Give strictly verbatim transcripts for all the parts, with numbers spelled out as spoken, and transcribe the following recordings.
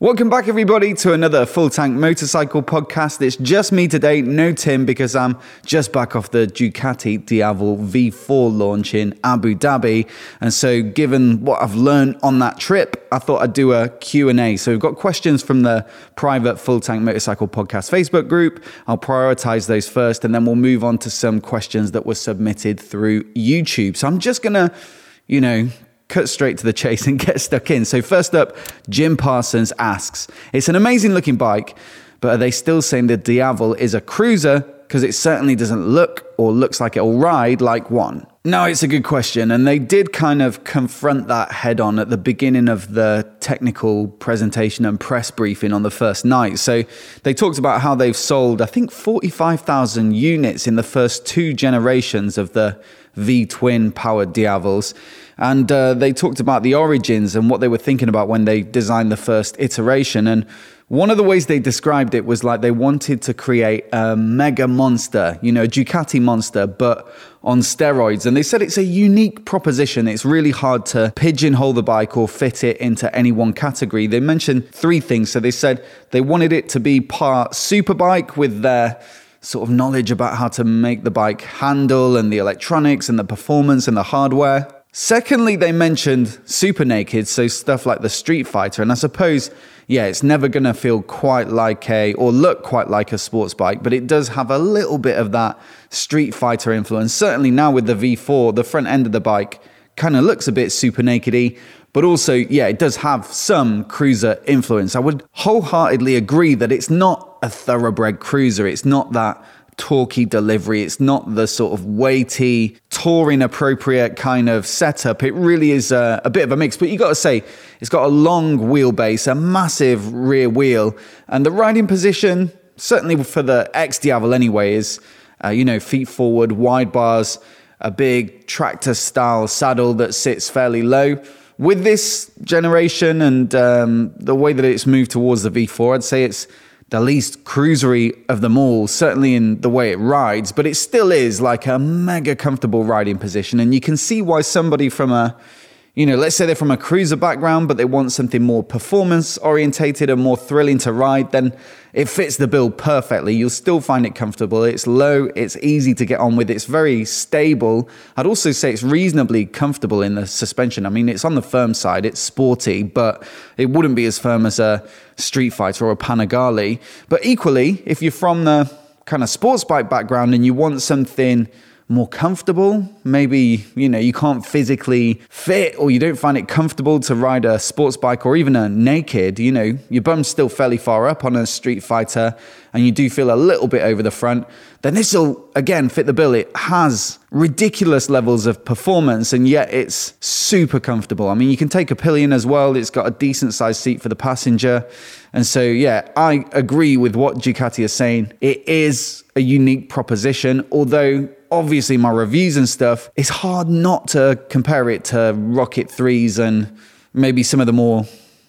Welcome back, everybody, to another Full Tank Motorcycle podcast. It's just me today, no Tim, because I'm just back off the Ducati Diavel V four launch in Abu Dhabi. And so given what I've learned on that trip, I thought I'd do a Q and A. So we've got questions from the private Full Tank Motorcycle podcast Facebook group. I'll prioritize those first, and then we'll move on to some questions that were submitted through YouTube. So I'm just going to, you know, cut straight to the chase and get stuck in. So first up, Jim Parsons asks, it's an amazing looking bike, but are they still saying the Diavel is a cruiser? Because it certainly doesn't look or looks like it'll ride like one. No, it's a good question. And they did kind of confront that head on at the beginning of the technical presentation and press briefing on the first night. So they talked about how they've sold, I think, forty-five thousand units in the first two generations of the V-twin powered Diavels. And uh, they talked about the origins and what they were thinking about when they designed the first iteration. And one of the ways they described it was like they wanted to create a mega monster, you know, Ducati monster, but on steroids. And they said it's a unique proposition. It's really hard to pigeonhole the bike or fit it into any one category. They mentioned three things. So they said they wanted it to be part superbike with their sort of knowledge about how to make the bike handle and the electronics and the performance and the hardware. Secondly, they mentioned super naked, so stuff like the Street Fighter. And I suppose, yeah, it's never going to feel quite like a, or look quite like a sports bike, but it does have a little bit of that Street Fighter influence. Certainly now with the V four, the front end of the bike kind of looks a bit super naked-y, but also, yeah, it does have some cruiser influence. I would wholeheartedly agree that it's not a thoroughbred cruiser. It's not that torquey delivery. It's not the sort of weighty, touring appropriate kind of setup. It really is a, a bit of a mix, but you got to say it's got a long wheelbase, a massive rear wheel, and the riding position, certainly for the X Diavel anyway, is, uh, you know, feet forward, wide bars, a big tractor style saddle that sits fairly low. With this generation and um, the way that it's moved towards the V four, I'd say it's the least cruisery of them all, certainly in the way it rides, but it still is like a mega comfortable riding position. And you can see why somebody from a, you know, let's say they're from a cruiser background, but they want something more performance orientated and more thrilling to ride, then it fits the bill perfectly. You'll still find it comfortable. It's low, it's easy to get on with, it's very stable. I'd also say it's reasonably comfortable in the suspension. I mean, it's on the firm side, it's sporty, but it wouldn't be as firm as a Street Fighter or a Panigale. But equally, if you're from the kind of sports bike background and you want something more comfortable, maybe, you know, you can't physically fit or you don't find it comfortable to ride a sports bike or even a naked, you know, your bum's still fairly far up on a Street Fighter and you do feel a little bit over the front, then this will, again, fit the bill. It has ridiculous levels of performance and yet it's super comfortable. I mean, you can take a pillion as well. It's got a decent sized seat for the passenger. And so, yeah, I agree with what Ducati is saying. It is a unique proposition, although obviously my reviews and stuff, it's hard not to compare it to Rocket threes and maybe some of the more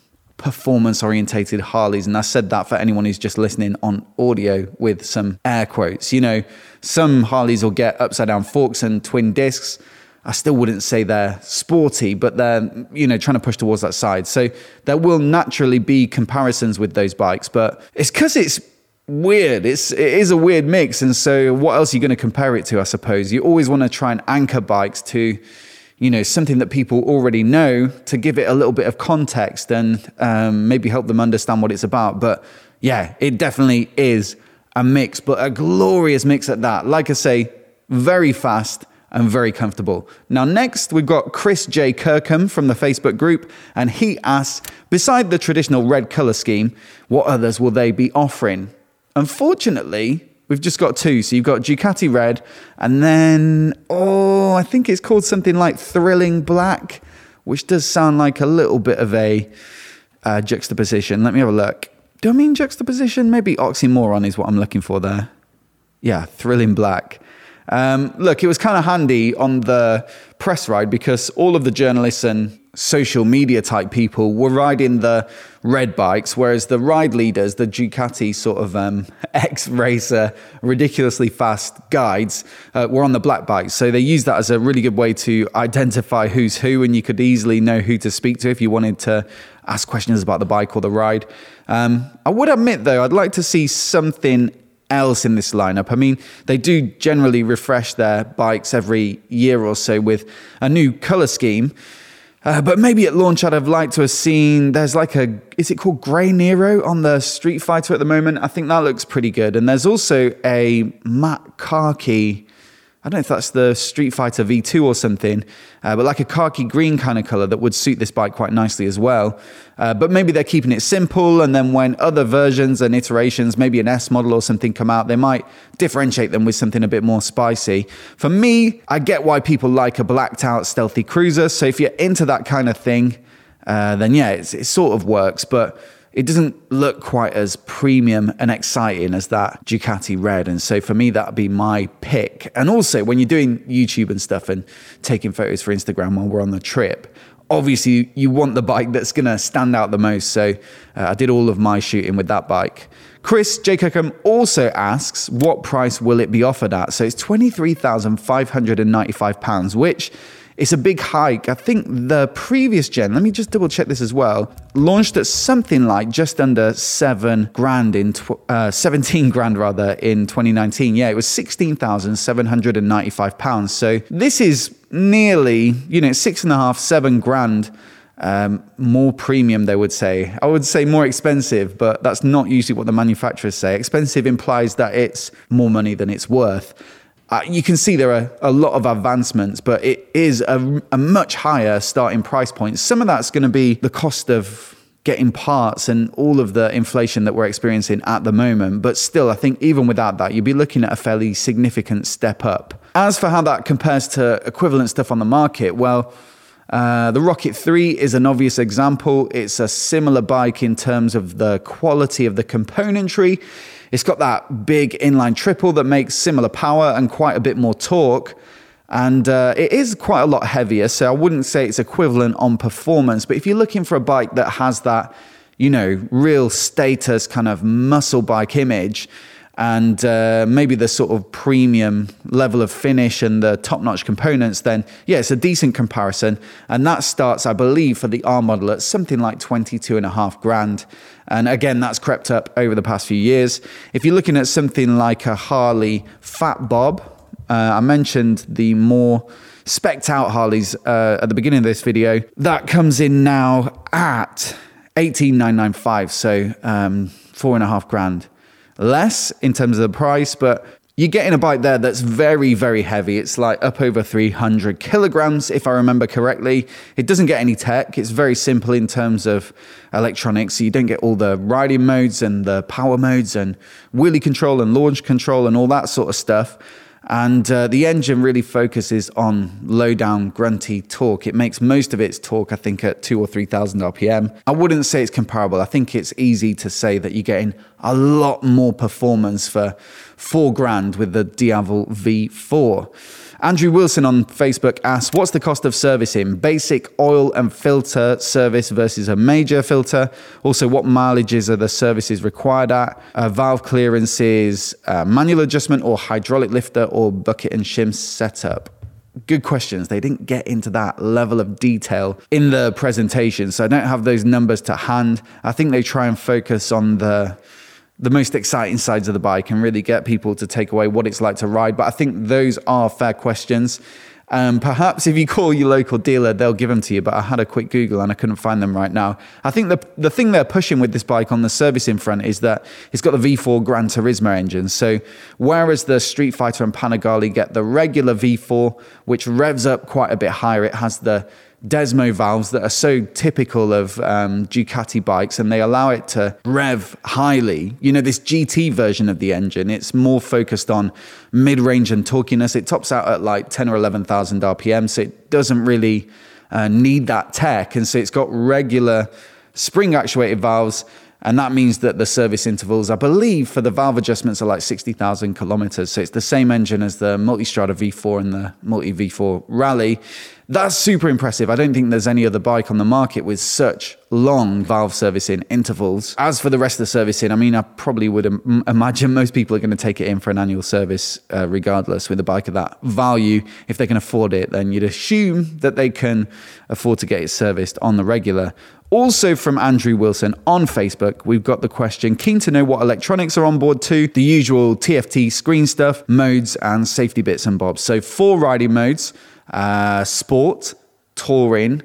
performance-orientated Harleys. And I said that for anyone who's just listening on audio with some air quotes. You know, some Harleys will get upside-down forks and twin discs. I still wouldn't say they're sporty, but they're, you know, trying to push towards that side. So there will naturally be comparisons with those bikes, but it's because it's weird. It's, it is a weird mix. And so what else are you going to compare it to, I suppose? You always want to try and anchor bikes to, you know, something that people already know to give it a little bit of context and um, maybe help them understand what it's about. But yeah, it definitely is a mix, but a glorious mix at that. Like I say, very fast and very comfortable. Now, next, we've got Chris J. Kirkham from the Facebook group, and he asks, beside the traditional red color scheme, what others will they be offering? Unfortunately, we've just got two. So you've got Ducati Red, and then, oh, I think it's called something like Thrilling Black, which does sound like a little bit of a uh, juxtaposition. Let me have a look. Do I mean juxtaposition? Maybe oxymoron is what I'm looking for there. Yeah, Thrilling Black. Um, look, it was kind of handy on the press ride because all of the journalists and social media type people were riding the red bikes, whereas the ride leaders, the Ducati sort of um, ex-racer, ridiculously fast guides, uh, were on the black bikes. So they used that as a really good way to identify who's who, and you could easily know who to speak to if you wanted to ask questions about the bike or the ride. Um, I would admit, though, I'd like to see something else in this lineup. I mean, they do generally refresh their bikes every year or so with a new color scheme. Uh, but maybe at launch, I'd have liked to have seen, there's like a, is it called Grey Nero on the Street Fighter at the moment? I think that looks pretty good. And there's also a matte khaki, I don't know if that's the Street Fighter V two or something, uh, but like a khaki green kind of color that would suit this bike quite nicely as well. Uh, but maybe they're keeping it simple, and then when other versions and iterations, maybe an S model or something come out, they might differentiate them with something a bit more spicy. For me, I get why people like a blacked out stealthy cruiser. So if you're into that kind of thing, uh, then yeah, it's, it sort of works, but it doesn't look quite as premium and exciting as that Ducati Red. And so for me, that would be my pick. And also when you're doing YouTube and stuff and taking photos for Instagram while we're on the trip, obviously you want the bike that's going to stand out the most. So uh, I did all of my shooting with that bike. Chris J. Cookham also asks, what price will it be offered at? So it's twenty-three thousand five hundred ninety-five pounds, which it's a big hike. I think the previous gen, let me just double check this as well, launched at something like just under seven grand in, tw- uh, seventeen grand rather in twenty nineteen. Yeah, it was sixteen thousand seven hundred ninety-five pounds. So this is nearly, you know, six and a half, seven grand um, more premium, they would say. I would say more expensive, but that's not usually what the manufacturers say. Expensive implies that it's more money than it's worth. Uh, you can see there are a lot of advancements, but it is a, a much higher starting price point. Some of that's going to be the cost of getting parts and all of the inflation that we're experiencing at the moment. But still, I think even without that, you'd be looking at a fairly significant step up. As for how that compares to equivalent stuff on the market, well, uh, the Rocket three is an obvious example. It's a similar bike in terms of the quality of the componentry. It's got that big inline triple that makes similar power and quite a bit more torque. And uh, it is quite a lot heavier, so I wouldn't say it's equivalent on performance. But if you're looking for a bike that has that, you know, real status kind of muscle bike image, and uh, maybe the sort of premium level of finish and the top-notch components, then yeah, it's a decent comparison. And that starts, I believe, for the R model at something like twenty-two and a half grand. And again, that's crept up over the past few years. If you're looking at something like a Harley Fat Bob, uh, I mentioned the more spec'd out Harleys uh, at the beginning of this video. That comes in now at eighteen thousand nine hundred ninety-five, so um, four and a half grand less in terms of the price, but you're getting a bike there that's very, very heavy. It's like up over three hundred kilograms, if I remember correctly. It doesn't get any tech. It's very simple in terms of electronics. So you don't get all the riding modes and the power modes and wheelie control and launch control and all that sort of stuff. And uh, the engine really focuses on low down grunty torque. It makes most of its torque, I think, at two or three thousand R P M. I wouldn't say it's comparable. I think it's easy to say that you're getting a lot more performance for four grand with the Diavel V four. Andrew Wilson on Facebook asks, what's the cost of servicing? Basic oil and filter service versus a major filter. Also, what mileages are the services required at? Uh, valve clearances, uh, manual adjustment or hydraulic lifter or bucket and shim setup? Good questions. They didn't get into that level of detail in the presentation, so I don't have those numbers to hand. I think they try and focus on the the most exciting sides of the bike and really get people to take away what it's like to ride. But I think those are fair questions. Um, perhaps if you call your local dealer, they'll give them to you. But I had a quick Google and I couldn't find them right now. I think the the thing they're pushing with this bike on the servicing front is that it's got the V four Gran Turismo engine. So whereas the Street Fighter and Panigale get the regular V four, which revs up quite a bit higher, it has the Desmo valves that are so typical of um, Ducati bikes, and they allow it to rev highly. You know, this G T version of the engine, it's more focused on mid-range and torquiness. It tops out at like ten or eleven thousand R P M, so it doesn't really uh, need that tech. And so it's got regular spring actuated valves. And that means that the service intervals, I believe, for the valve adjustments are like sixty thousand kilometers. So it's the same engine as the Multistrada V four and the Multi V four Rally. That's super impressive. I don't think there's any other bike on the market with such long valve servicing intervals. As for the rest of the servicing, I mean, I probably would im- imagine most people are going to take it in for an annual service uh, regardless with a bike of that value. If they can afford it, then you'd assume that they can afford to get it serviced on the regular. Also from Andrew Wilson on Facebook, we've got the question, keen to know what electronics are on board too. The usual T F T screen stuff, modes and safety bits and bobs. So four riding modes, uh, sport, touring,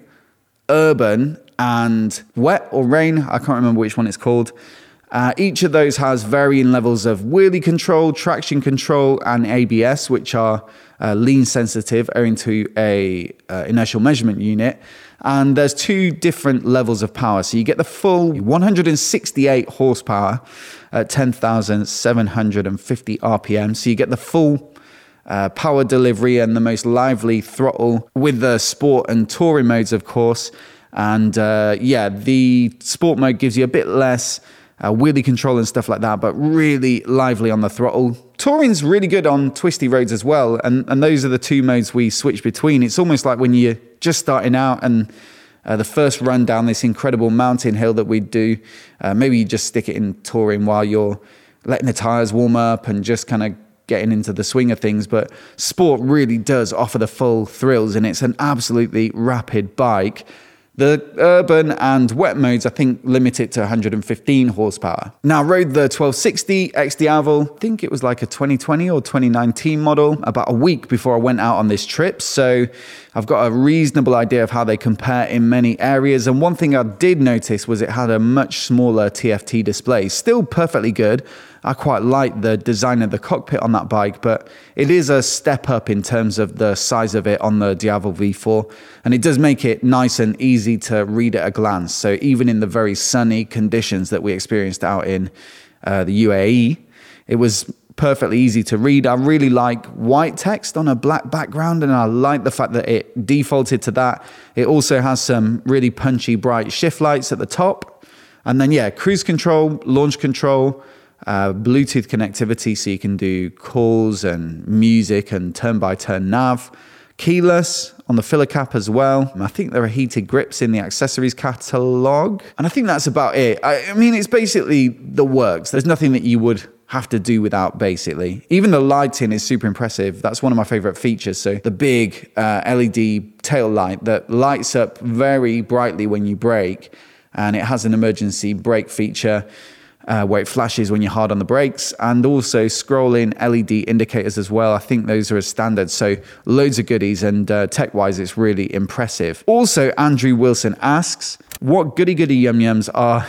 urban and wet or rain. I can't remember which one it's called. Uh, each of those has varying levels of wheelie control, traction control and A B S, which are uh, lean sensitive owing to a uh, inertial measurement unit. And there's two different levels of power. So you get the full one hundred sixty-eight horsepower at ten thousand seven hundred fifty R P M. So you get the full uh, power delivery and the most lively throttle with the sport and touring modes, of course. And uh, yeah, the sport mode gives you a bit less uh, wheelie control and stuff like that, but really lively on the throttle. Touring's really good on twisty roads as well, and, and those are the two modes we switch between. It's almost like when you're just starting out and uh, the first run down this incredible mountain hill that we do, uh, maybe you just stick it in touring while you're letting the tires warm up and just kind of getting into the swing of things. But sport really does offer the full thrills, and it's an absolutely rapid bike. The urban and wet modes, I think, limit it to one hundred fifteen horsepower. Now, I rode the twelve sixty X Diavel. I think it was like a twenty twenty or twenty nineteen model, about a week before I went out on this trip. So I've got a reasonable idea of how they compare in many areas. And one thing I did notice was it had a much smaller T F T display. Still perfectly good. I quite like the design of the cockpit on that bike, but it is a step up in terms of the size of it on the Diavel V four, and it does make it nice and easy to read at a glance. So even in the very sunny conditions that we experienced out in uh, the U A E, it was perfectly easy to read. I really like white text on a black background, and I like the fact that it defaulted to that. It also has some really punchy, bright shift lights at the top, and then yeah, cruise control, launch control, Uh, Bluetooth connectivity, so you can do calls and music and turn-by-turn nav. Keyless on the filler cap as well. I think there are heated grips in the accessories catalog. And I think that's about it. I, I mean, it's basically the works. There's nothing that you would have to do without, basically. Even the lighting is super impressive. That's one of my favorite features. So the big uh, L E D tail light that lights up very brightly when you brake, and it has an emergency brake feature Uh, where it flashes when you're hard on the brakes, and also scrolling L E D indicators as well. I think those are a standard, so loads of goodies, and uh, tech-wise it's really impressive. Also, Andrew Wilson asks, what goody-goody yum-yums are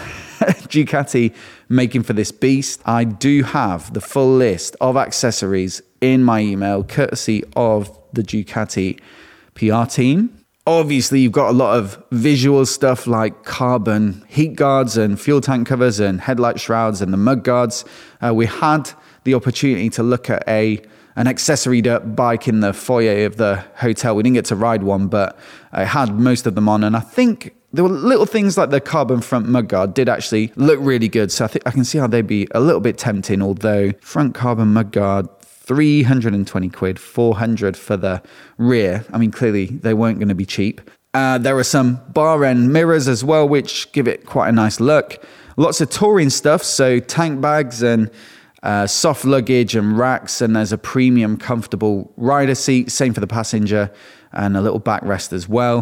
Ducati making for this beast? I do have the full list of accessories in my email, courtesy of the Ducati P R team. Obviously, you've got a lot of visual stuff like carbon heat guards and fuel tank covers and headlight shrouds and the mud guards. Uh, we had the opportunity to look at a an accessoried up bike in the foyer of the hotel. We didn't get to ride one, but I had most of them on. And I think there were little things like the carbon front mud guard did actually look really good. So I think I can see how they'd be a little bit tempting, although front carbon mud guard, three hundred twenty quid, four hundred for the rear. I mean, clearly they weren't going to be cheap. Uh, there are some bar end mirrors as well, which give it quite a nice look. Lots of touring stuff, so tank bags and uh, soft luggage and racks, and there's a premium comfortable rider seat, same for the passenger, and a little backrest as well.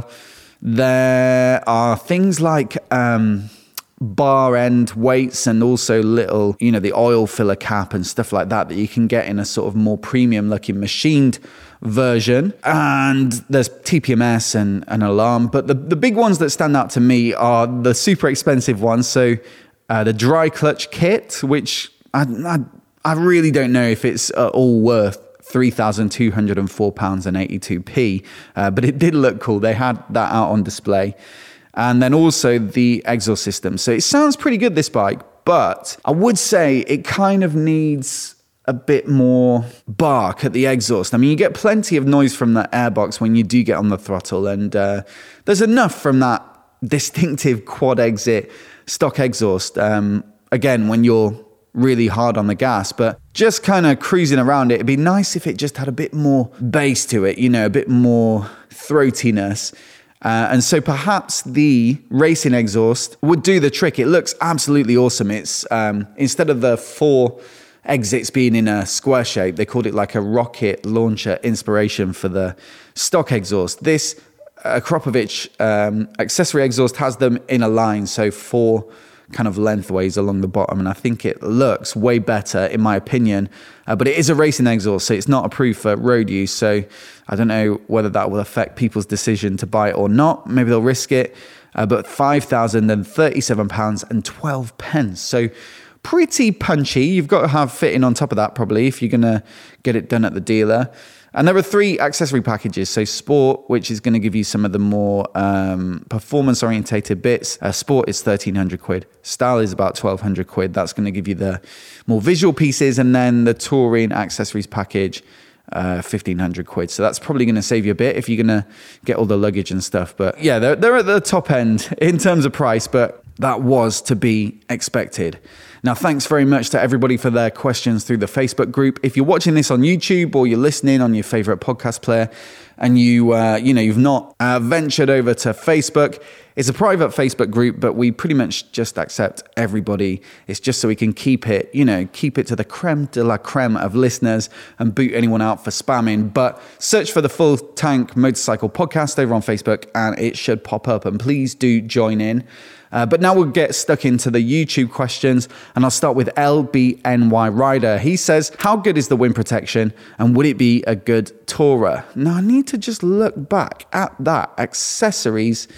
There are things like Um, bar end weights, and also little, you know, the oil filler cap and stuff like that that you can get in a sort of more premium looking machined version. And there's T P M S and an alarm, but the, the big ones that stand out to me are the super expensive ones. So uh, the dry clutch kit, which I, I, I really don't know if it's uh, all worth three thousand two hundred four pounds eighty-two p, uh, but it did look cool. They had that out on display. And then also the exhaust system. So it sounds pretty good, this bike, but I would say it kind of needs a bit more bark at the exhaust. I mean, you get plenty of noise from the airbox when you do get on the throttle, and uh, there's enough from that distinctive quad exit stock exhaust. Um, again, when you're really hard on the gas, but just kind of cruising around it, it'd be nice if it just had a bit more bass to it, you know, a bit more throatiness. Uh, and so perhaps the racing exhaust would do the trick. It looks absolutely awesome. It's um, instead of the four exits being in a square shape, they called it like a rocket launcher inspiration for the stock exhaust. This uh, Akrapovic um, accessory exhaust has them in a line, so four kind of lengthways along the bottom, and I think it looks way better in my opinion, uh, but it is a racing exhaust, so it's not approved for road use, so I don't know whether that will affect people's decision to buy it or not. Maybe they'll risk it, uh, but five thousand thirty-seven pounds and twelve pence, so pretty punchy. You've got to have fitting on top of that probably if you're going to get it done at the dealer. And there are three accessory packages. So Sport, which is going to give you some of the more um, performance-orientated bits. Uh, Sport is thirteen hundred quid. Style is about twelve hundred quid. That's going to give you the more visual pieces. And then the Touring accessories package, uh, fifteen hundred quid. So that's probably going to save you a bit if you're going to get all the luggage and stuff. But yeah, they're, they're at the top end in terms of price, but that was to be expected. Now, thanks very much to everybody for their questions through the Facebook group. If you're watching this on YouTube or you're listening on your favorite podcast player and you, uh, you know, you've not uh, ventured over to Facebook, it's a private Facebook group, but we pretty much just accept everybody. It's just so we can keep it, you know, keep it to the creme de la creme of listeners and boot anyone out for spamming. But search for the Full Tank Motorcycle Podcast over on Facebook and it should pop up. And please do join in. Uh, but now we'll get stuck into the YouTube questions, and I'll start with L B N Y Rider. He says, how good is the wind protection, and would it be a good tourer? Now, I need to just look back at that accessories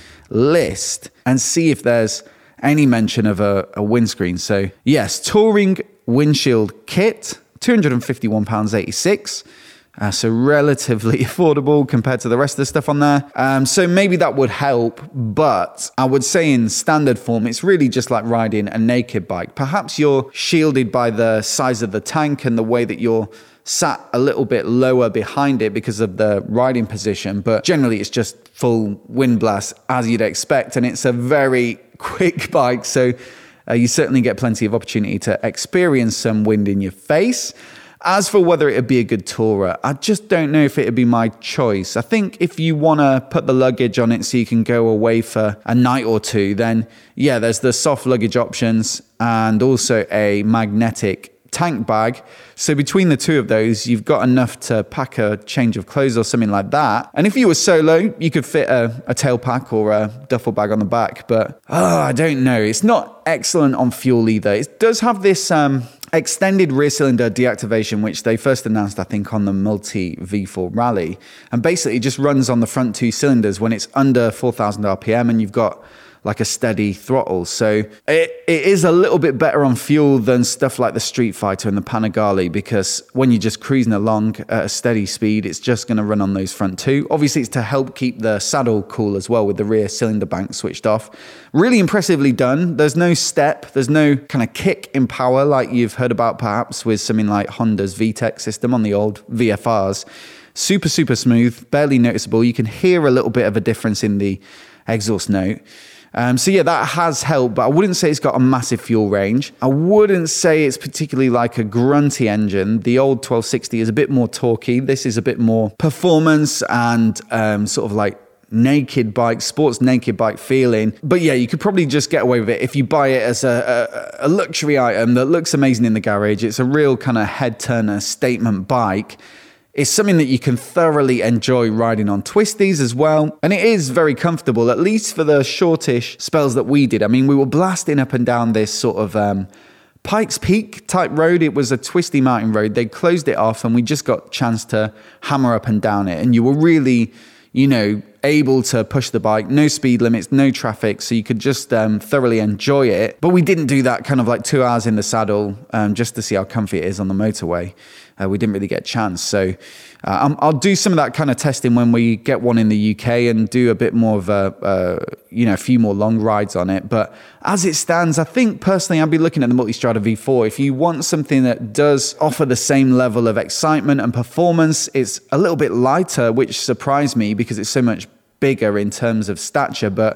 list and see if there's any mention of a, a windscreen. So, yes, touring windshield kit, two hundred fifty-one pounds eighty-six. Uh, so relatively affordable compared to the rest of the stuff on there. Um, so maybe that would help, but I would say in standard form, it's really just like riding a naked bike. Perhaps you're shielded by the size of the tank and the way that you're sat a little bit lower behind it because of the riding position, but generally it's just full wind blast as you'd expect, and it's a very quick bike, so uh, you certainly get plenty of opportunity to experience some wind in your face. As for whether it would be a good tourer, I just don't know if it would be my choice. I think if you want to put the luggage on it so you can go away for a night or two, then yeah, there's the soft luggage options and also a magnetic tank bag. So between the two of those, you've got enough to pack a change of clothes or something like that. And if you were solo, you could fit a, a tail pack or a duffel bag on the back. But oh, I don't know. It's not excellent on fuel either. It does have this um, extended rear cylinder deactivation, which they first announced, I think, on the Multi V four Rally. And basically it just runs on the front two cylinders when it's under four thousand R P M and you've got like a steady throttle. So it, it is a little bit better on fuel than stuff like the Street Fighter and the Panigale, because when you're just cruising along at a steady speed, it's just going to run on those front two. Obviously, it's to help keep the saddle cool as well with the rear cylinder bank switched off. Really impressively done. There's no step. There's no kind of kick in power like you've heard about perhaps with something like Honda's V TEC system on the old V F Rs. Super, super smooth, barely noticeable. You can hear a little bit of a difference in the exhaust note. Um, so yeah, that has helped, but I wouldn't say it's got a massive fuel range. I wouldn't say it's particularly like a grunty engine. The old twelve sixty is a bit more torquey. This is a bit more performance and um, sort of like naked bike, sports naked bike feeling. But yeah, you could probably just get away with it if you buy it as a, a, a luxury item that looks amazing in the garage. It's a real kind of head turner statement bike. It's something that you can thoroughly enjoy riding on twisties as well. And it is very comfortable, at least for the shortish spells that we did. I mean, we were blasting up and down this sort of um, Pikes Peak type road. It was a twisty mountain road. They closed it off and we just got a chance to hammer up and down it. And you were really, you know, able to push the bike, no speed limits, no traffic, so you could just um, thoroughly enjoy it. But we didn't do that kind of like two hours in the saddle um, just to see how comfy it is on the motorway. Uh, we didn't really get a chance. So uh, I'll do some of that kind of testing when we get one in the U K and do a bit more of a, uh, you know, a few more long rides on it. But as it stands, I think personally, I'll be looking at the Multistrada V four. If you want something that does offer the same level of excitement and performance, it's a little bit lighter, which surprised me because it's so much bigger in terms of stature, but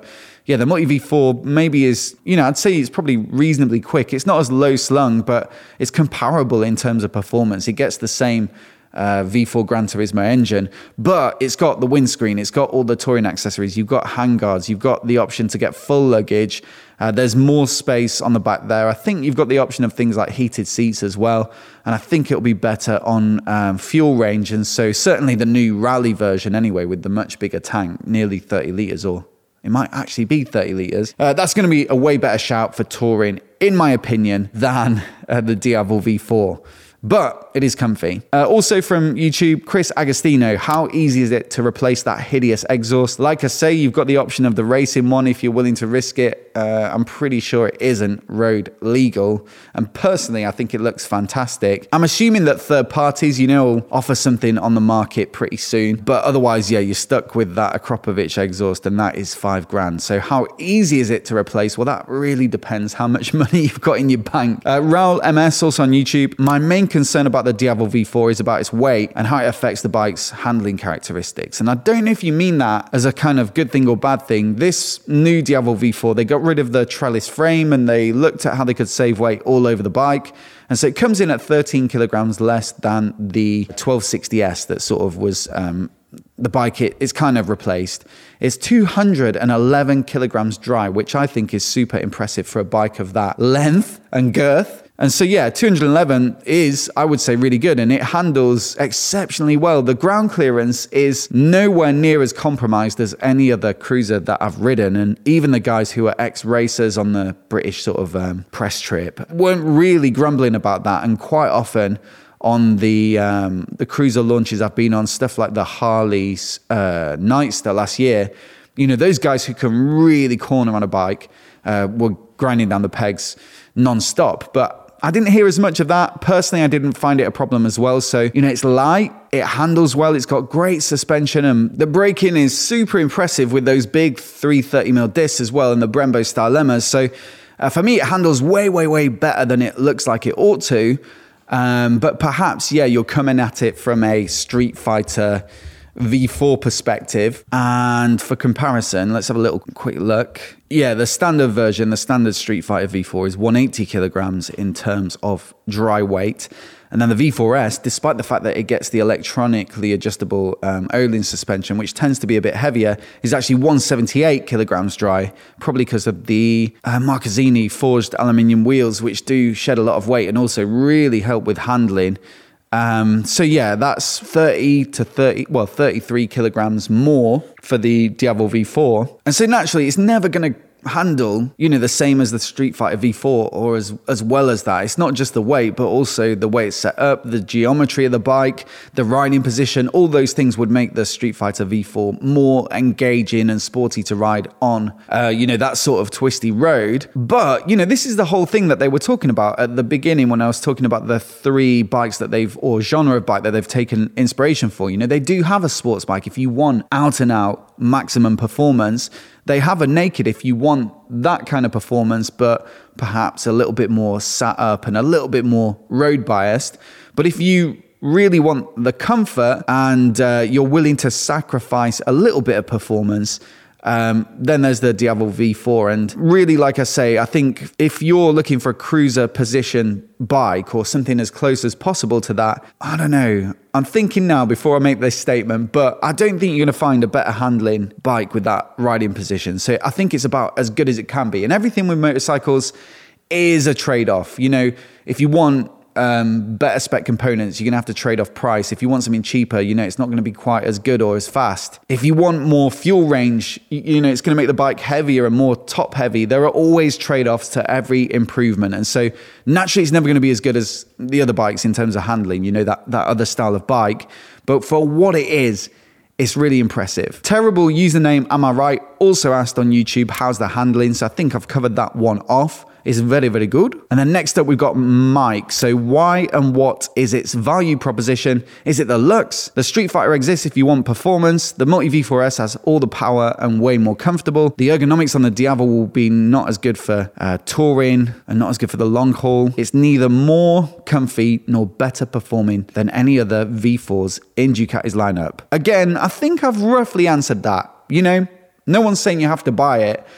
yeah, the Multi V four maybe is, you know, I'd say it's probably reasonably quick. It's not as low slung, but it's comparable in terms of performance. It gets the same uh, V four Gran Turismo engine, but it's got the windscreen, it's got all the touring accessories, you've got handguards, you've got the option to get full luggage. Uh, there's more space on the back there. I think you've got the option of things like heated seats as well. And I think it'll be better on um, fuel range. And so certainly the new Rally version anyway, with the much bigger tank, nearly thirty litres, or it might actually be thirty litres. Uh, that's going to be a way better shout for touring, in my opinion, than uh, the Diavel V four. But it is comfy. Uh, also from YouTube, Chris Agostino, how easy is it to replace that hideous exhaust? Like I say, you've got the option of the racing one if you're willing to risk it. Uh, I'm pretty sure it isn't road legal. And personally, I think it looks fantastic. I'm assuming that third parties, you know, will offer something on the market pretty soon. But otherwise, yeah, you're stuck with that Akrapovic exhaust, and that is five grand. So how easy is it to replace? Well, that really depends how much money you've got in your bank. Uh, Raul M S, also on YouTube, my main concern about the Diavel V four is about its weight and how it affects the bike's handling characteristics. And I don't know if you mean that as a kind of good thing or bad thing. This new Diavel V four, they got rid of the trellis frame and they looked at how they could save weight all over the bike. And so it comes in at thirteen kilograms less than the twelve sixty S that sort of was um, the bike it is kind of replaced. It's two hundred eleven kilograms dry, which I think is super impressive for a bike of that length and girth. And so, yeah, two hundred eleven is, I would say, really good, and it handles exceptionally well. The ground clearance is nowhere near as compromised as any other cruiser that I've ridden, and even the guys who are ex-racers on the British sort of um, press trip weren't really grumbling about that. And quite often on the um, the cruiser launches I've been on, stuff like the Harley's uh, Nightster last year, you know, those guys who can really corner on a bike uh, were grinding down the pegs non-stop. But I didn't hear as much of that. Personally, I didn't find it a problem as well. So, you know, it's light, it handles well, it's got great suspension, and the braking is super impressive with those big three thirty millimeter discs as well, and the Brembo style lemmas. So uh, for me, it handles way, way, way better than it looks like it ought to. Um, but perhaps, yeah, you're coming at it from a Street Fighter V four perspective. And for comparison, let's have a little quick look. Yeah, the standard version, the standard Street Fighter V four is one hundred eighty kilograms in terms of dry weight. And then the V four S, despite the fact that it gets the electronically adjustable um, Öhlins suspension, which tends to be a bit heavier, is actually one hundred seventy-eight kilograms dry, probably because of the uh, Marcazzini forged aluminium wheels, which do shed a lot of weight and also really help with handling. Um, so yeah, that's thirty to thirty, well, thirty-three kilograms more for the Diavel V four. And so naturally, it's never going to handle, you know, the same as the Street Fighter V four or as as well as that. It's not just the weight, but also the way it's set up, the geometry of the bike, the riding position. All those things would make the Street Fighter V four more engaging and sporty to ride on, uh, you know, that sort of twisty road. But, you know, this is the whole thing that they were talking about at the beginning when I was talking about the three bikes that they've, or genre of bike that they've taken inspiration for. You know, they do have a sports bike if you want out and out maximum performance. They have a naked if you want that kind of performance, but perhaps a little bit more sat up and a little bit more road biased. But if you really want the comfort and uh, you're willing to sacrifice a little bit of performance, Um, then there's the Diavel V four. And really, like I say, I think if you're looking for a cruiser position bike or something as close as possible to that, I don't know. I'm thinking now before I make this statement, but I don't think you're going to find a better handling bike with that riding position. So I think it's about as good as it can be. And everything with motorcycles is a trade-off. You know, if you want um, better spec components, you're going to have to trade off price. If you want something cheaper, you know, it's not going to be quite as good or as fast. If you want more fuel range, you know, it's going to make the bike heavier and more top heavy. There are always trade-offs to every improvement. And so naturally, it's never going to be as good as the other bikes in terms of handling, you know, that, that other style of bike. But for what it is, it's really impressive. Terrible username, am I right? Also asked on YouTube, how's the handling? So I think I've covered that one off. It's very, very good. And then next up, we've got Mike. So why and what is its value proposition? Is it the looks? The Street Fighter exists if you want performance. The Multi V four S has all the power and way more comfortable. The ergonomics on the Diavel will be not as good for uh, touring and not as good for the long haul. It's neither more comfy nor better performing than any other V fours in Ducati's lineup. Again, I think I've roughly answered that. You know, no one's saying you have to buy it.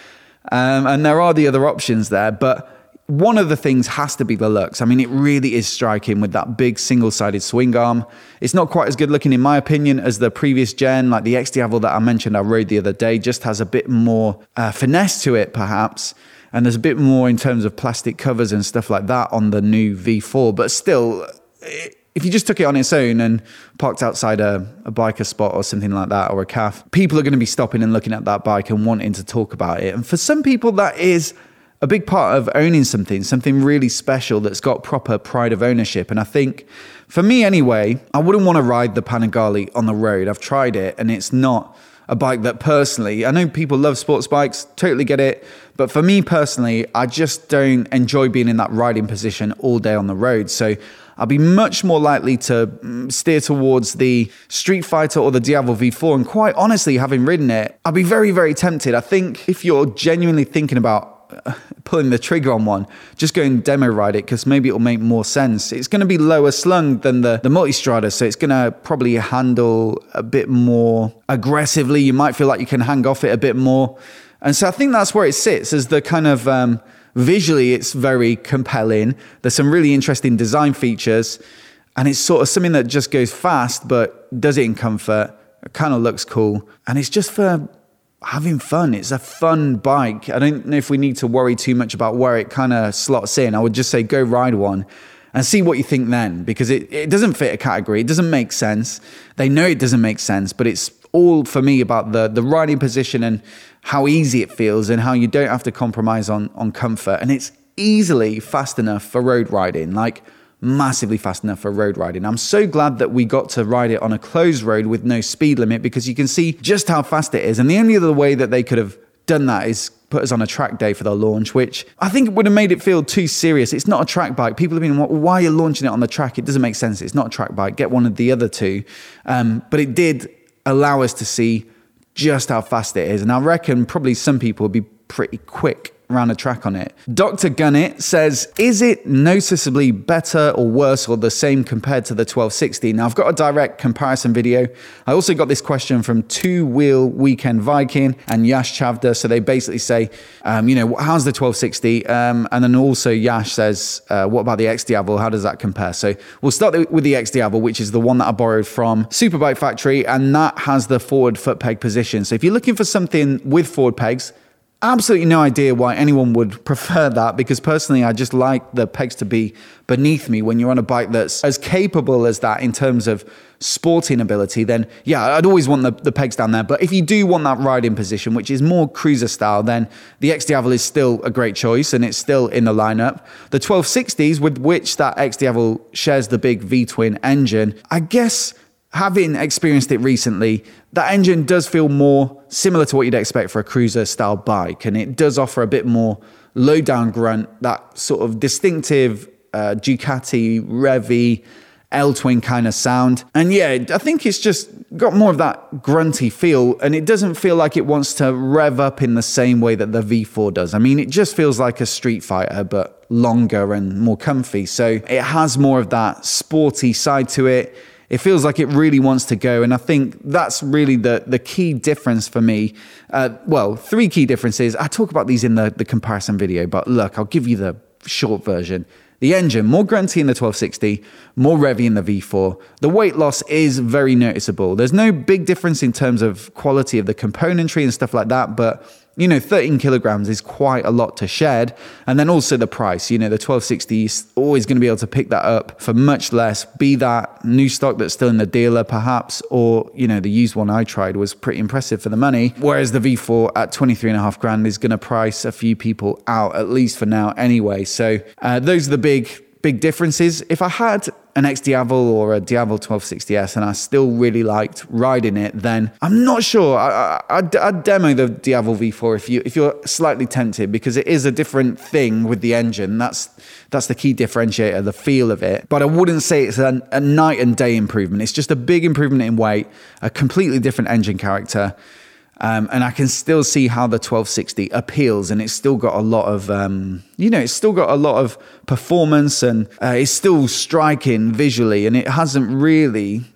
Um, and there are the other options there, but one of the things has to be the looks. I mean, it really is striking with that big single-sided swing arm. It's not quite as good looking, in my opinion, as the previous gen. Like the X Diavel that I mentioned I rode the other day just has a bit more uh, finesse to it, perhaps. And there's a bit more in terms of plastic covers and stuff like that on the new V four. But still, if you just took it on its own and parked outside a, a biker spot or something like that, or a cafe, people are going to be stopping and looking at that bike and wanting to talk about it. And for some people, that is a big part of owning something, something really special that's got proper pride of ownership. And I think, for me anyway, I wouldn't want to ride the Panigale on the road. I've tried it, and it's not a bike that personally, I know people love sports bikes, totally get it. But for me personally, I just don't enjoy being in that riding position all day on the road. So I'll be much more likely to steer towards the Street Fighter or the Diavel V four. And quite honestly, having ridden it, I'll be very, very tempted. I think if you're genuinely thinking about pulling the trigger on one, just go and demo ride it, because maybe it'll make more sense. It's going to be lower slung than the, the Multistrada, so it's going to probably handle a bit more aggressively. You might feel like you can hang off it a bit more. And so I think that's where it sits as the kind of, um, visually it's very compelling. There's some really interesting design features, and it's sort of something that just goes fast, but does it in comfort. It kind of looks cool. And it's just for having fun. It's a fun bike. I don't know if we need to worry too much about where it kind of slots in. I would just say go ride one and see what you think then, because it, it doesn't fit a category. It doesn't make sense. They know it doesn't make sense, but it's all for me about the, the riding position and how easy it feels and how you don't have to compromise on, on comfort. And it's easily fast enough for road riding, like massively fast enough for road riding. I'm so glad that we got to ride it on a closed road with no speed limit, because you can see just how fast it is. And the only other way that they could have done that is put us on a track day for the launch, which I think would have made it feel too serious. It's not a track bike. People have been, why are you launching it on the track? It doesn't make sense. It's not a track bike. Get one of the other two. Um, but it did allow us to see just how fast it is. And I reckon probably some people would be pretty quick around a track on it. Doctor Gunnit says, is it noticeably better or worse or the same compared to the twelve sixty? Now, I've got a direct comparison video. I also got this question from Two Wheel Weekend Viking and Yash Chavda. So they basically say, um, you know, how's the twelve sixty? Um, and then also Yash says, uh, what about the X Diavel? How does that compare? So we'll start with the X Diavel, which is the one that I borrowed from Superbike Factory, and that has the forward foot peg position. So if you're looking for something with forward pegs, absolutely no idea why anyone would prefer that, because personally I just like the pegs to be beneath me. When you're on a bike that's as capable as that in terms of sporting ability, then yeah, I'd always want the, the pegs down there. But if you do want that riding position, which is more cruiser style, then the X Diavel is still a great choice, and it's still in the lineup. The twelve sixties, with which that X Diavel shares the big V-twin engine, I guess having experienced it recently, that engine does feel more similar to what you'd expect for a cruiser style bike. And it does offer a bit more low down grunt, that sort of distinctive uh, Ducati, Revy, L-twin kind of sound. And yeah, I think it's just got more of that grunty feel, and it doesn't feel like it wants to rev up in the same way that the V four does. I mean, it just feels like a Street Fighter, but longer and more comfy. So it has more of that sporty side to it. It feels like it really wants to go. And I think that's really the, the key difference for me. Uh, well, three key differences. I talk about these in the, the comparison video, but look, I'll give you the short version. The engine, more grunty in the twelve sixty, more revvy in the V four. The weight loss is very noticeable. There's no big difference in terms of quality of the componentry and stuff like that, but you know, thirteen kilograms is quite a lot to shed. And then also the price, you know, the twelve sixty is always going to be able to pick that up for much less, be that new stock that's still in the dealer perhaps, or, you know, the used one I tried was pretty impressive for the money. Whereas the V four at twenty-three and a half grand is going to price a few people out, at least for now anyway. So uh, those are the big, big differences. If I had an X Diavel or a Diavel twelve sixty S and I still really liked riding it, then I'm not sure. I, I, I'd, I'd demo the Diavel V four if, you, if you're slightly tempted, because it is a different thing with the engine. That's that's the key differentiator, the feel of it. But I wouldn't say it's a, a night and day improvement. It's just a big improvement in weight, a completely different engine character. Um, and I can still see how the twelve sixty appeals, and it's still got a lot of, um, you know, it's still got a lot of performance, and uh, it's still striking visually, and it hasn't really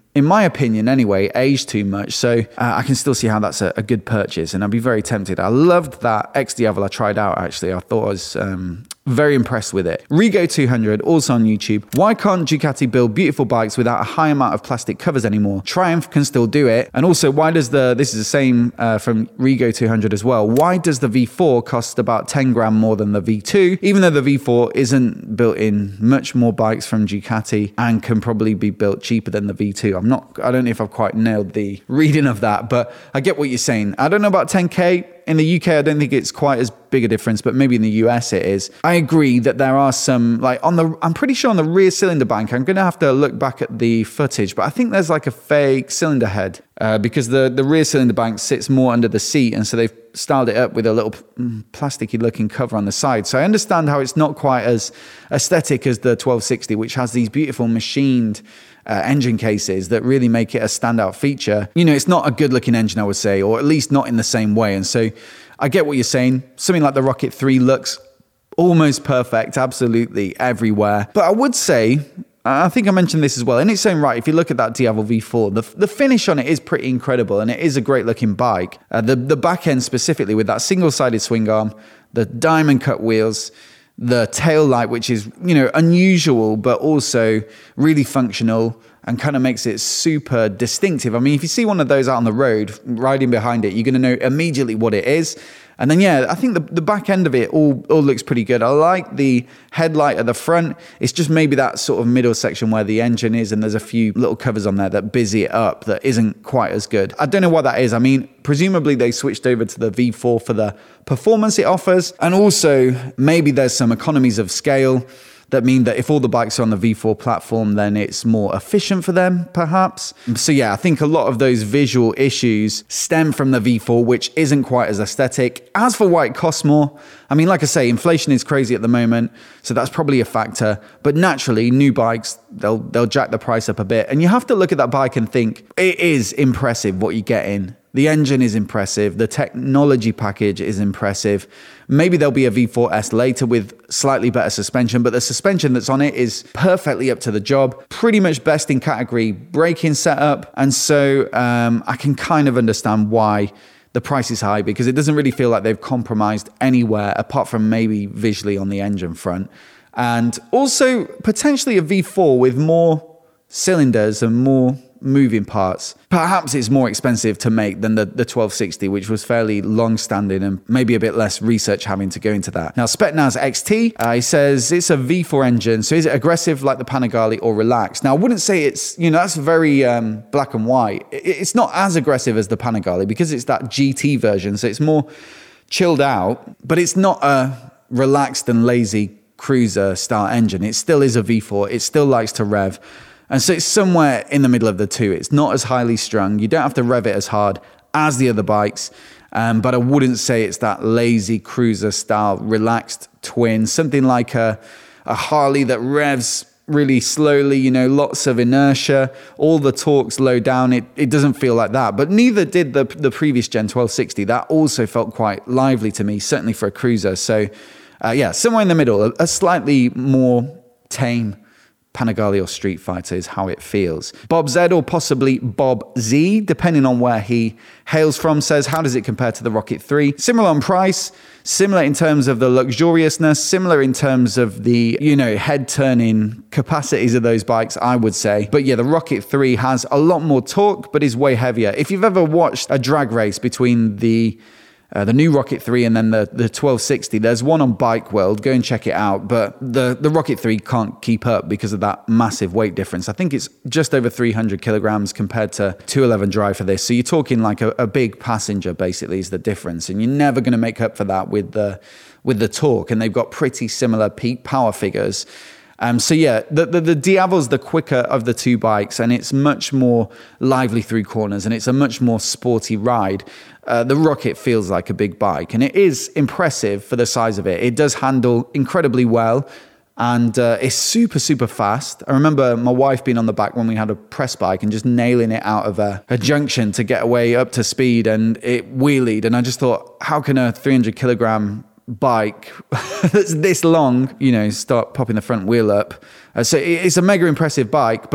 in my opinion anyway, aged too much. So uh, I can still see how that's a, a good purchase, and I'd be very tempted. I loved that X Diavel I tried out, actually. I thought I was um, very impressed with it. Rigo two hundred, also on YouTube. Why can't Ducati build beautiful bikes without a high amount of plastic covers anymore? Triumph can still do it. And also, why does the, this is the same uh, from Rigo two hundred as well, why does the V four cost about ten grand more than the V two, even though the V four isn't built in much more bikes from Ducati and can probably be built cheaper than the V two? I'm not, I don't know if I've quite nailed the reading of that, but I get what you're saying. I don't know about ten K. In the U K, I don't think it's quite as big a difference, but maybe in the U S it is. I agree that there are some, like on the, I'm pretty sure on the rear cylinder bank, I'm going to have to look back at the footage, but I think there's like a fake cylinder head uh, because the, the rear cylinder bank sits more under the seat. And so they've styled it up with a little mm, plasticky looking cover on the side. So I understand how it's not quite as aesthetic as the twelve sixty, which has these beautiful machined Uh, engine cases that really make it a standout feature. You know, it's not a good looking engine, I would say, or at least not in the same way. And so I get what you're saying. Something like the Rocket three looks almost perfect, absolutely everywhere. But I would say, I think I mentioned this as well, in its own right, if you look at that Diavel V four, the, the finish on it is pretty incredible, and it is a great looking bike. Uh, the, the back end specifically, with that single-sided swing arm, the diamond cut wheels, the tail light, which is, you know, unusual, but also really functional and kind of makes it super distinctive. I mean, if you see one of those out on the road, riding behind it, you're going to know immediately what it is. And then, yeah, I think the, the back end of it all, all looks pretty good. I like the headlight at the front. It's just maybe that sort of middle section where the engine is, and there's a few little covers on there that busy it up that isn't quite as good. I don't know what that is. I mean, presumably they switched over to the V four for the performance it offers. And also, maybe there's some economies of scale that mean that if all the bikes are on the V four platform, then it's more efficient for them, perhaps. So yeah, I think a lot of those visual issues stem from the V four, which isn't quite as aesthetic. As for why it costs more, I mean, like I say, inflation is crazy at the moment, so that's probably a factor. But naturally, new bikes, they'll they'll jack the price up a bit. And you have to look at that bike and think, it is impressive what you get in. The engine is impressive. The technology package is impressive. Maybe there'll be a V four S later with slightly better suspension, but the suspension that's on it is perfectly up to the job. Pretty much best in category braking setup. And so um, I can kind of understand why the price is high, because it doesn't really feel like they've compromised anywhere apart from maybe visually on the engine front. And also potentially a V four with more cylinders and more moving parts. Perhaps it's more expensive to make than the, the twelve sixty, which was fairly long-standing and maybe a bit less research having to go into that. Now, Spetnaz X T, uh, he says it's a V four engine, so is it aggressive like the Panigale or relaxed? Now, I wouldn't say it's, you know, that's very um, black and white. It, it's not as aggressive as the Panigale because it's that G T version, so it's more chilled out, but it's not a relaxed and lazy cruiser style engine. It still is a V four. It still likes to rev. And so it's somewhere in the middle of the two. It's not as highly strung. You don't have to rev it as hard as the other bikes. Um, but I wouldn't say it's that lazy cruiser style, relaxed twin. Something like a, a Harley that revs really slowly, you know, lots of inertia. All the torque's low down. It, it doesn't feel like that. But neither did the, the previous gen twelve sixty. That also felt quite lively to me, certainly for a cruiser. So, uh, yeah, somewhere in the middle. A, a slightly more tame Panigale or Street Fighter is how it feels. Bob Z, or possibly Bob Z, depending on where he hails from, says, how does it compare to the Rocket three? Similar on price, similar in terms of the luxuriousness, similar in terms of the, you know, head-turning capacities of those bikes, I would say. But yeah, the Rocket three has a lot more torque, but is way heavier. If you've ever watched a drag race between the Uh, the new Rocket three and then the, the twelve sixty. There's one on Bike World. Go and check it out. But the, the Rocket three can't keep up because of that massive weight difference. I think it's just over three hundred kilograms compared to two eleven Drive for this. So you're talking like a, a big passenger, basically, is the difference. And you're never going to make up for that with the, with the torque. And they've got pretty similar peak power figures. Um, so yeah, the, the, the Diavel's the quicker of the two bikes, and it's much more lively through corners, and it's a much more sporty ride. Uh, the Rocket feels like a big bike, and it is impressive for the size of it. It does handle incredibly well, and uh, it's super, super fast. I remember my wife being on the back when we had a press bike and just nailing it out of a, a junction to get away up to speed, and it wheelied, and I just thought, how can a three hundred kilogram bike that's this long, you know, start popping the front wheel up? Uh, so it's a mega impressive bike, but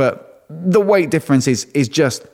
but the weight difference is is just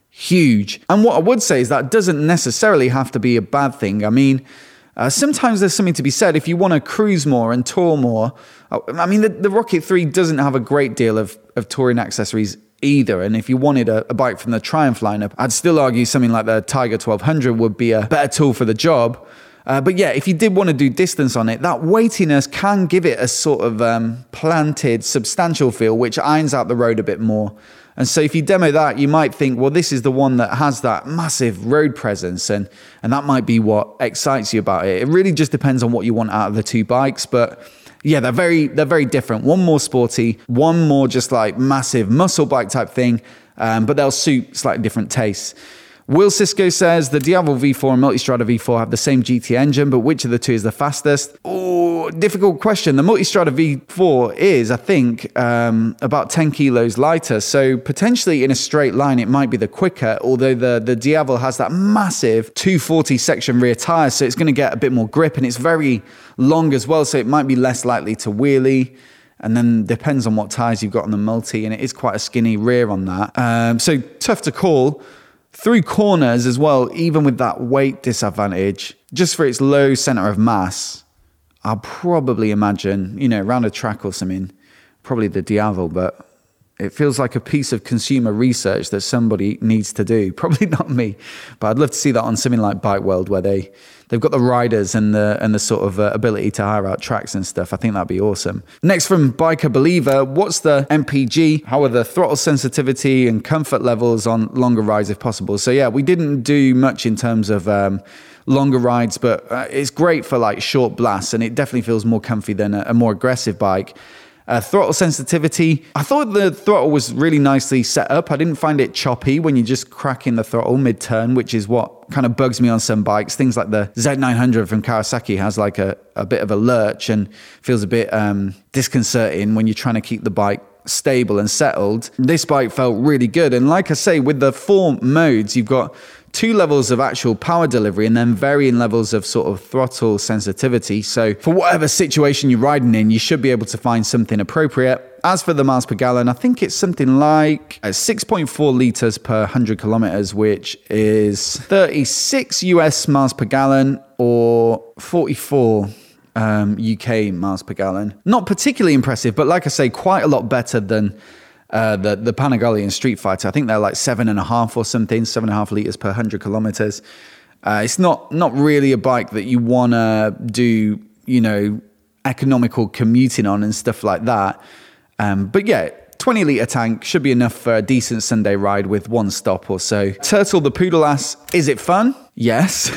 huge. And what I would say is that doesn't necessarily have to be a bad thing. I mean, uh, sometimes there's something to be said if you want to cruise more and tour more. I mean, the, the Rocket three doesn't have a great deal of, of touring accessories either. And if you wanted a, a bike from the Triumph lineup, I'd still argue something like the Tiger twelve hundred would be a better tool for the job. Uh, but yeah, if you did want to do distance on it, that weightiness can give it a sort of um, planted, substantial feel, which irons out the road a bit more. And so if you demo that, you might think, well, this is the one that has that massive road presence, and, and that might be what excites you about it. It really just depends on what you want out of the two bikes. But yeah, they're very, they're very different. One more sporty, one more just like massive muscle bike type thing, um, but they'll suit slightly different tastes. Will Cisco says the Diavel V four and Multistrada V four have the same G T engine, but which of the two is the fastest? Oh, difficult question. The Multistrada V four is, I think, um, about ten kilos lighter. So potentially in a straight line, it might be the quicker, although the, the Diavel has that massive two forty section rear tire. So it's going to get a bit more grip, and it's very long as well. So it might be less likely to wheelie. And then depends on what tires you've got on the Multi, and it is quite a skinny rear on that. Um, so tough to call. Through corners as well, even with that weight disadvantage, just for its low center of mass, I'll probably imagine, you know, around a track or something, probably the Diavel, but it feels like a piece of consumer research that somebody needs to do. Probably not me, but I'd love to see that on something like Bike World, where they, they've got the riders and the and the sort of uh, ability to hire out tracks and stuff. I think that'd be awesome. Next from Biker Believer, what's the M P G? How are the throttle sensitivity and comfort levels on longer rides if possible? So yeah, we didn't do much in terms of um, longer rides, but uh, it's great for like short blasts, and it definitely feels more comfy than a, a more aggressive bike. Uh, throttle sensitivity, I thought the throttle was really nicely set up. I didn't find it choppy when you're just cracking the throttle mid-turn, which is what kind of bugs me on some bikes. Things like the Z nine hundred from Kawasaki has like a, a bit of a lurch and feels a bit um, disconcerting when you're trying to keep the bike stable and settled. This bike felt really good. And like I say, with the four modes, you've got two levels of actual power delivery and then varying levels of sort of throttle sensitivity. So for whatever situation you're riding in, you should be able to find something appropriate. As for the miles per gallon, I think it's something like six point four litres per one hundred kilometers, which is thirty-six U S miles per gallon or forty-four um, U K miles per gallon. Not particularly impressive, but like I say, quite a lot better than Uh, the, the Panigale and Street Fighter. I think they're like seven and a half or something, seven and a half litres per one hundred kilometres. Uh, it's not, not really a bike that you want to do, you know, economical commuting on and stuff like that. Um, but yeah, twenty litre tank should be enough for a decent Sunday ride with one stop or so. Turtle the Poodle asks, is it fun? Yes.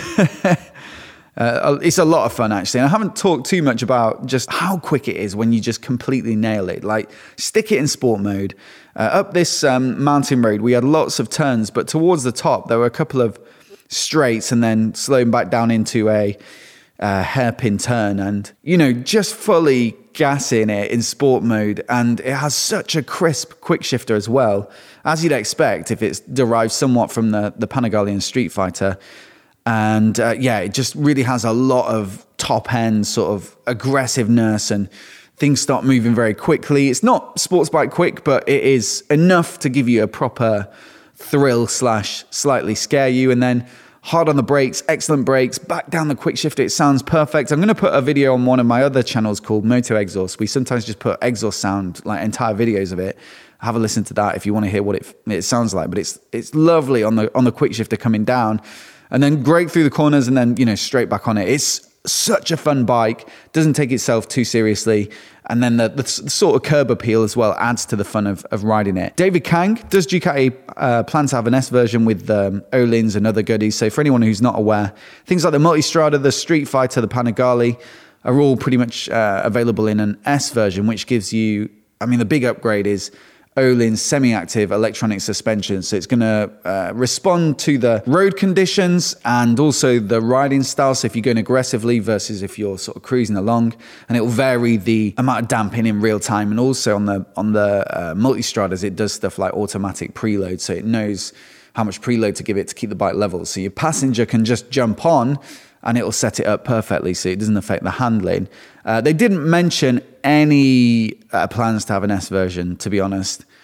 Uh, it's a lot of fun, actually. And I haven't talked too much about just how quick it is when you just completely nail it. Like, stick it in sport mode. Uh, up this um, mountain road, we had lots of turns, but towards the top, there were a couple of straights and then slowing back down into a uh, hairpin turn. And, you know, just fully gassing it in sport mode. And it has such a crisp quick shifter as well, as you'd expect if it's derived somewhat from the, the Panigale and Street Fighter. And uh, yeah, it just really has a lot of top end sort of aggressiveness, and things start moving very quickly. It's not sports bike quick, but it is enough to give you a proper thrill slash slightly scare you. And then hard on the brakes, excellent brakes, back down the quick shifter. It sounds perfect. I'm going to put a video on one of my other channels called Moto Exhaust. We sometimes just put exhaust sound, like entire videos of it. Have a listen to that if you want to hear what it it sounds like. But it's it's lovely on the on the quick shifter coming down. And then great through the corners and then, you know, straight back on it. It's such a fun bike. Doesn't take itself too seriously. And then the, the sort of curb appeal as well adds to the fun of, of riding it. David Kang, does Ducati uh, plan to have an S version with um, Öhlins and other goodies? So for anyone who's not aware, things like the Multistrada, the Street Fighter, the Panigale are all pretty much uh, available in an S version, which gives you, I mean, the big upgrade is Öhlins semi-active electronic suspension. So it's going to uh, respond to the road conditions and also the riding style. So if you're going aggressively versus if you're sort of cruising along, and it will vary the amount of damping in real time. And also on the on the uh, Multistradas, it does stuff like automatic preload. So it knows how much preload to give it to keep the bike level. So your passenger can just jump on and it will set it up perfectly so it doesn't affect the handling. Uh, they didn't mention any uh, plans to have an S version, to be honest.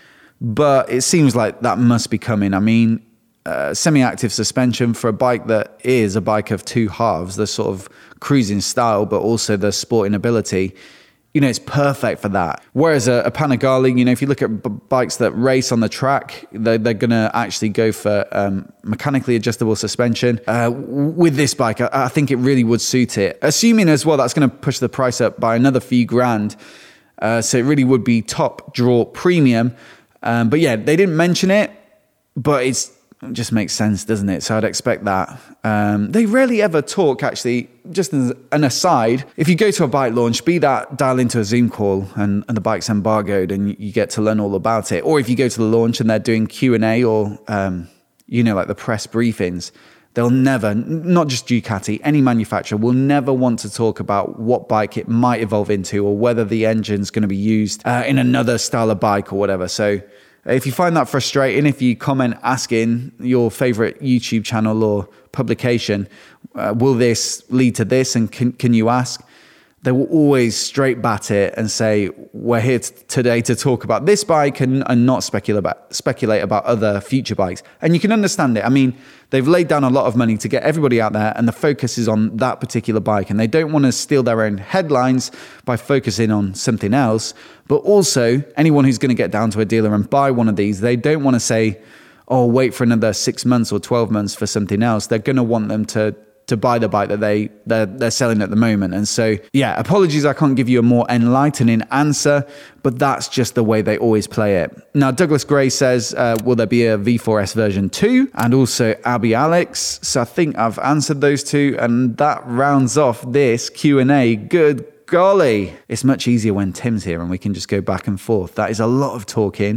but it seems like that must be coming. I mean, uh, semi-active suspension for a bike that is a bike of two halves, the sort of cruising style, but also the sporting ability, you know, it's perfect for that. Whereas a, a Panigale, you know, if you look at b- bikes that race on the track, they're, they're going to actually go for um, mechanically adjustable suspension. Uh, with this bike, I, I think it really would suit it. Assuming as well that's going to push the price up by another few grand. Uh, so it really would be top draw premium. Um, but yeah, they didn't mention it, but it's, it just makes sense, doesn't it? So I'd expect that. Um, they rarely ever talk, actually, just as an aside. If you go to a bike launch, be that dial into a Zoom call and, and the bike's embargoed and you, you get to learn all about it. Or if you go to the launch and they're doing Q and A or, um, you know, like the press briefings, they'll never, not just Ducati, any manufacturer will never want to talk about what bike it might evolve into or whether the engine's going to be used uh, in another style of bike or whatever. So if you find that frustrating, if you comment asking your favorite YouTube channel or publication, uh, will this lead to this and can, can you ask? They will always straight bat it and say, we're here t- today to talk about this bike and, and not speculate about, speculate about other future bikes. And you can understand it. I mean, they've laid down a lot of money to get everybody out there and the focus is on that particular bike. And they don't want to steal their own headlines by focusing on something else. But also, anyone who's going to get down to a dealer and buy one of these, they don't want to say, oh, wait for another six months or twelve months for something else. They're going to want them to to buy the bike that they, they're, they're selling at the moment. And so, yeah, apologies, I can't give you a more enlightening answer, but that's just the way they always play it. Now, Douglas Gray says, uh, will there be a V four S version two? And also Abby Alex. So I think I've answered those two, and that rounds off this Q and A. Good golly. It's much easier when Tim's here and we can just go back and forth. That is a lot of talking,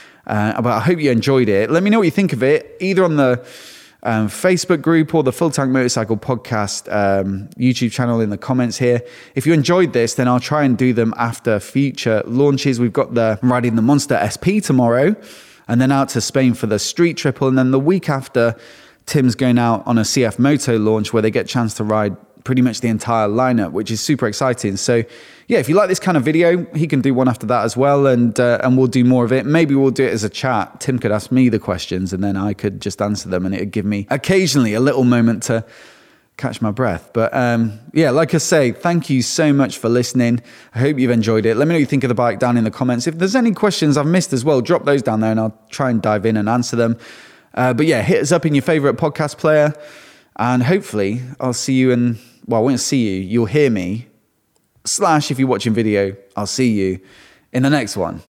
uh, but I hope you enjoyed it. Let me know what you think of it, either on the Um, Facebook group or the Full Tank Motorcycle Podcast um, YouTube channel in the comments here. If you enjoyed this, then I'll try and do them after future launches. We've got the riding the Monster S P tomorrow and then out to Spain for the Street Triple. And then the week after, Tim's going out on a C F Moto launch where they get a chance to ride pretty much the entire lineup, which is super exciting. So yeah, if you like this kind of video, he can do one after that as well, and uh, and we'll do more of it. Maybe we'll do it as a chat. Tim could ask me the questions and then I could just answer them, and it would give me occasionally a little moment to catch my breath. But um, yeah, like I say, thank you so much for listening. I hope you've enjoyed it. Let me know what you think of the bike down in the comments. If there's any questions I've missed as well, drop those down there and I'll try and dive in and answer them. Uh, but yeah, hit us up in your favorite podcast player, and hopefully I'll see you in, well, I won't see you, you'll hear me, slash if you're watching video, I'll see you in the next one.